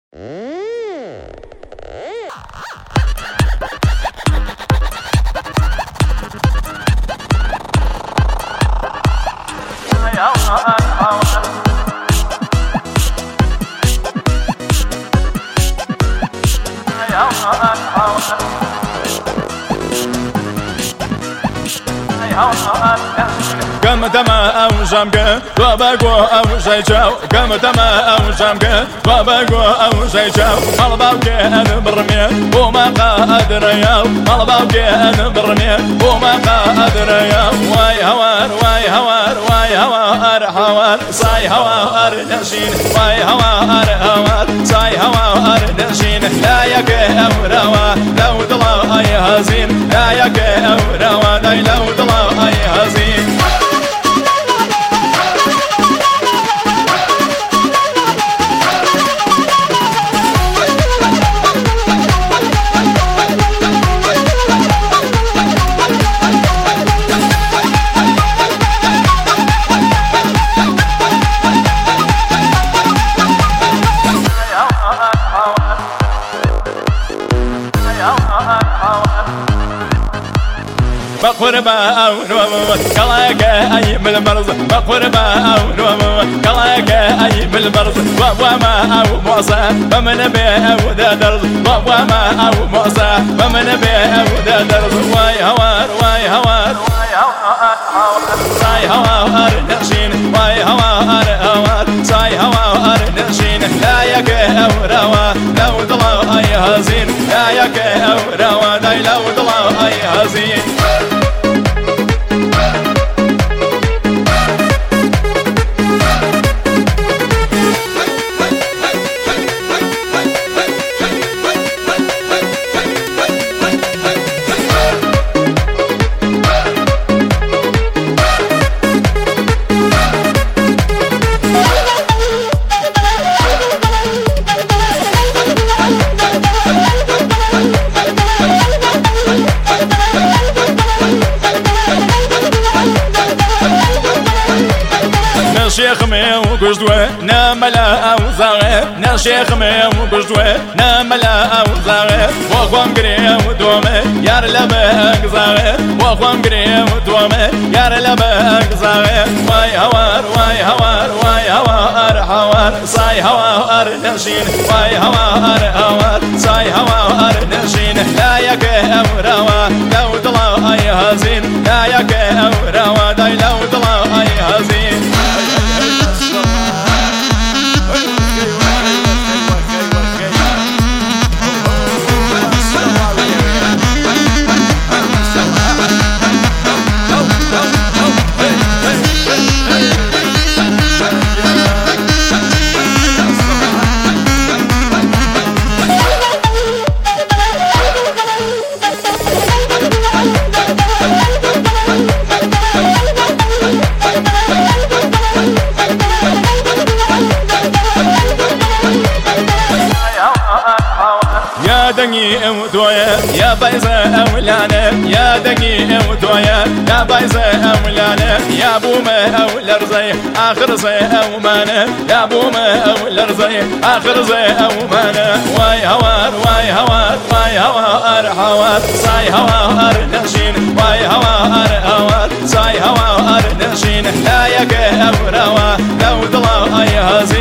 كم تما أو جامك وبقو أو شيشاو كم تما أو جامك وبقو أو شيشاو مالباوك أنا برمي وما قادر ياو مالباوك أنا برمي وما قادر ياو واي هوار واي هوار واي هوار هوار صاي هوار نشين واي هوار هوار صاي هوار نشين لا يك أو روا لو طلع أي هزين لا يك أو روا لو طلع أي هزين بقربا أو نوم كلاك أي من المرض بقربا أو نوم كلاك أي من المرض وما أو موسى فمن بي أو ذا درض وما أو موسى فمن بي أو ذا درض واي هوار واي هوار صاي هوار نشين واي هوار هوار صاي هوار نشين لا يك أو روا لو طلع أي هزين لا يك أو روا لو طلع أي هزين نشيخ ميو قجدوه ناملا أو زاغي نشيخ ميو قجدوه ناملا أو زاغي وخوام قريم دومي يار لباك زاغي وخوام قريم دومي يار لباك زاغي واي هوار واي هوار واي هوار هوار صاي هوار نشين واي هوار هوار صاي هوار نشين لا يك أو روا لو طلع أي هزين لا يك أو روا لو طلع أي هزين يا دقي وتويا يا بايزة أولانا يا دقي وتويا يا بايزة أولانا يا بوما أو الأرزي آخر زي أو مانا يا بوما أو الأرزي آخر زي أو مانا واي هوار واي هوار واي هوار هوار صاي هوار نشين واي هوار هوار صاي هوار نشين لا يك أو روا لو طلع أي هزين